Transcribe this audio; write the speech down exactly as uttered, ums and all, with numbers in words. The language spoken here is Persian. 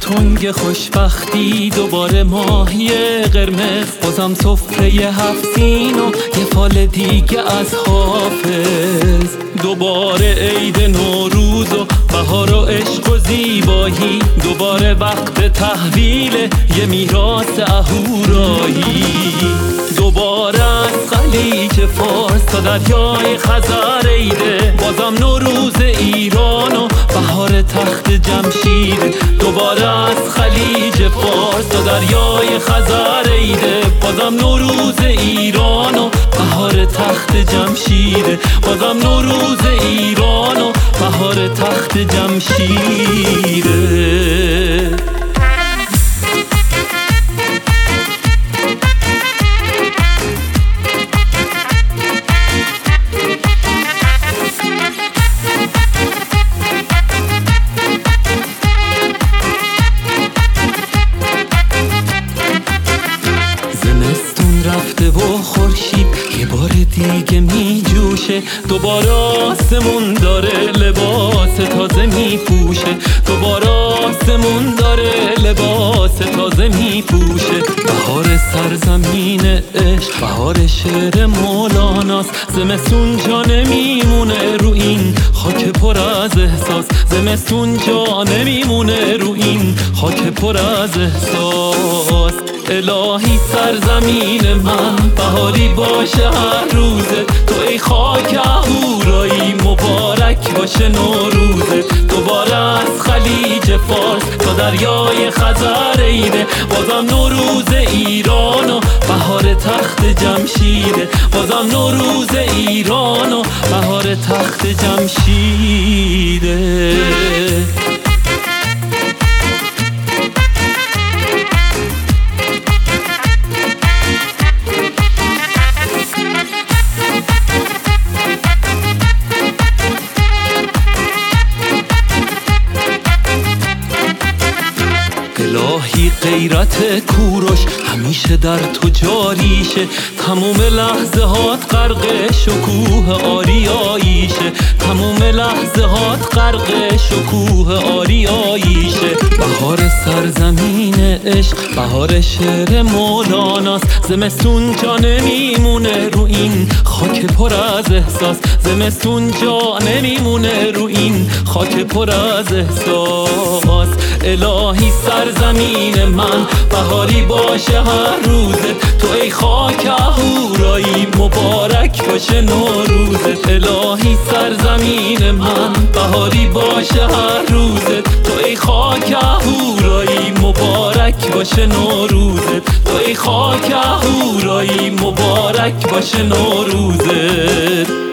تنگ خوشبختی، دوباره ماهی قرمز، بازم سفره هفت سین و یه فال دیگه از حافظ. دوباره عید نوروز و بهار و عشق و زیبایی، دوباره وقت تحویل یه میراث اهورایی. دوباره از خلیج فارس تا دریای خزر عیده، بازم نوروز ایران و بهار تخت جمشید. دوباره از خلیج فارس تا دریای خزر عیده، بازم نوروز ایران و بهار تخت جمشید. بازم نوروز ایران و بهار تخت جمشید. رفته و خورشید یه بار دیگه می جوشه، دوباره آسمون داره لباس تازه می پوشه. دوباره آسمون داره لباس تازه می پوشه. بهار سرزمین عشق، بهار شعر مولاناست. زمستون جا نمیمونه رو این خاک پر از احساس. زمستون جا نمیمونه رو این خاک پر از احساس. الهی سرزمین من بهاری باشه هر روزه، تو ای خاک اهورایی مبارک باشه نوروزه. دوباره از خلیج فارس تا دریای خزر عیده، بازم نوروز ایران و بهار تخت جمشیده. بازم نوروز ایران و بهار تخت جمشیده. الهی غیرت کوروش همیشه در تو جاریشه، تموم لحظه هات غرق شکوه آریاییشه. تموم لحظه هات غرق شکوه آریاییشه. بهار سرزمین عشق، بهار شعر مولاناست. زمستون جا نمیمونه رو این خاک پر از احساس. زمستون جا نمیمونه رو این خاک پر از احساس. الهی سرزمین من بهاری باشه هر روزه، تو ای خاک اهورایی مبارک باشه نوروزه. الهی سرزمین من بهاری باشه هر روزه، تو ای خاک اهورایی مبارک باشه نوروزه. تو ای خاک اهورایی مبارک باشه نوروزه.